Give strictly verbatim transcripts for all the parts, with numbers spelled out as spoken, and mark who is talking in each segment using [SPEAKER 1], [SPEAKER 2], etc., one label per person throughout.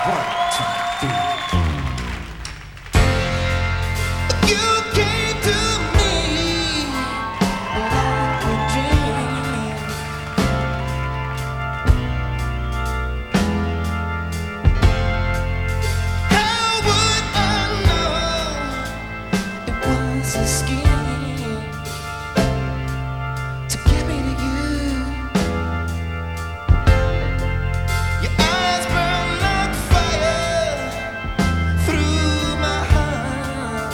[SPEAKER 1] One, two, three.
[SPEAKER 2] You came to me like a dream. How would I know it was a scheme to get me to you? Your eyes burn like fire through my heart.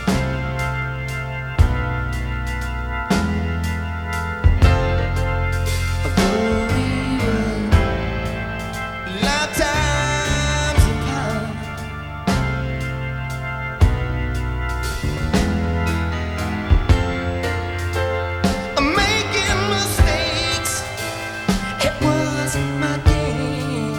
[SPEAKER 2] Although we were lifetimes apart, I'm making mistakes. It wasn't my game.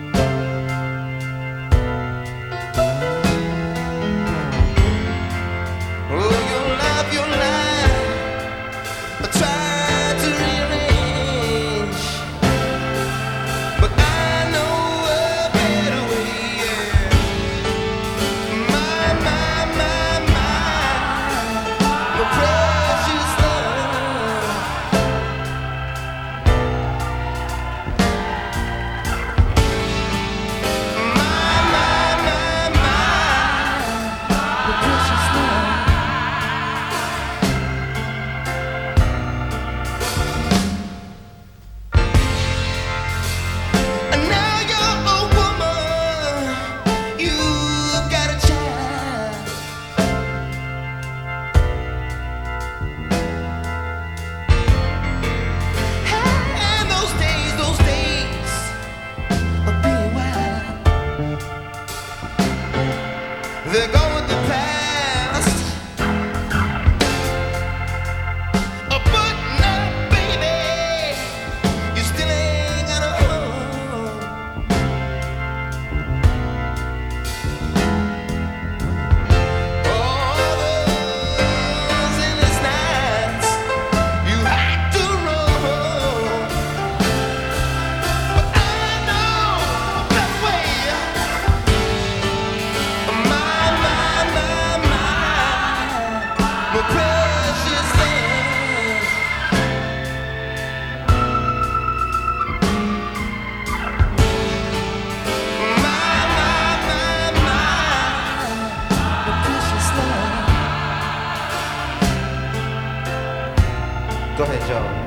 [SPEAKER 2] Oh, your life, your life, I tried to rearrange, but I know a better way. Yeah. My, my, my, my, your precious love. My, my, my, my, your precious love. And now you're a woman, you've got a child. And those days, those days of being wild, they're gone with the past. Oh, but now, baby, you still ain't got a home. All those endless nights you had to roam, but I know that way. My, my, my, my, my precious love. My, my, my, my, my precious love.
[SPEAKER 1] Go ahead, Joe.